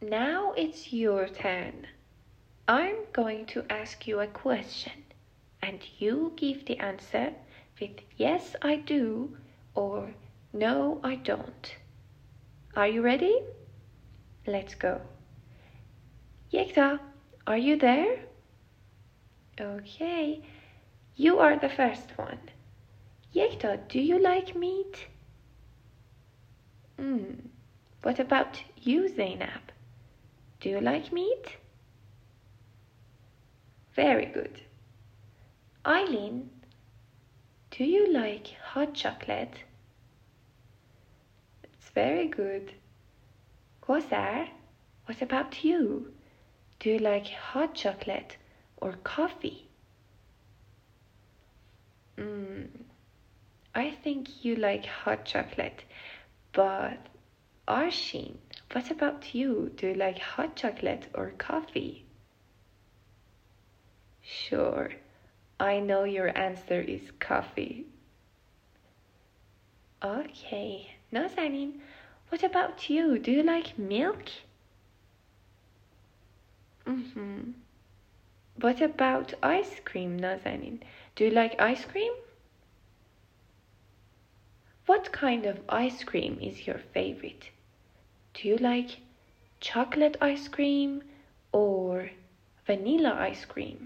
Now it's your turn. I'm going to ask you a question, and you give the answer with yes, I do, or no, I don't. Are you ready? Let's go. Yekta, are you there? Okay, you are the first one. Yekta, do you like meat? What about you, Zainab? Do you like meat? Very good. Eileen, do you like hot chocolate? It's very good. Kosar, what about you? Do you like hot chocolate or coffee? I think you like hot chocolate, but Arshin, what about you? Do you like hot chocolate or coffee? Sure, I know your answer is coffee. Okay, Nazanin, what about you? Do you like milk? What about ice cream, Nazanin? Do you like ice cream? What kind of ice cream is your favorite? Do you like chocolate ice cream or vanilla ice cream?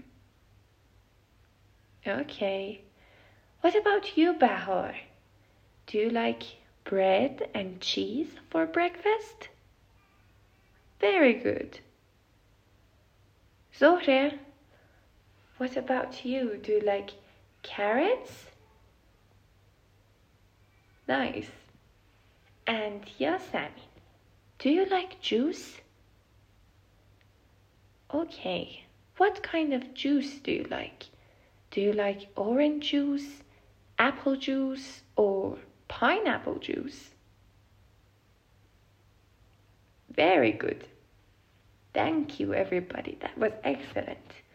Okay. What about you, Bahar? Do you like bread and cheese for breakfast? Very good. Zohre, what about you? Do you like carrots? Nice. And Yasamin, do you like juice? Okay. What kind of juice do you like? Do you like orange juice, apple juice, or pineapple juice? Very good. Thank you, everybody. That was excellent.